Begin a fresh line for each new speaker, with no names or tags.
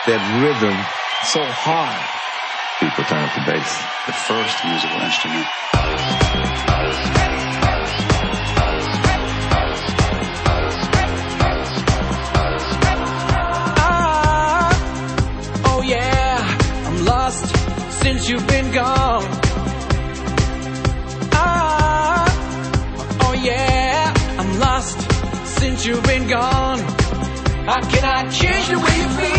that rhythm so hard.
People turn up the bass.
The first musical instrument.
Oh yeah, I'm lost since you've been gone. Oh yeah, I'm lost since you've been gone. How can I change the way you feel?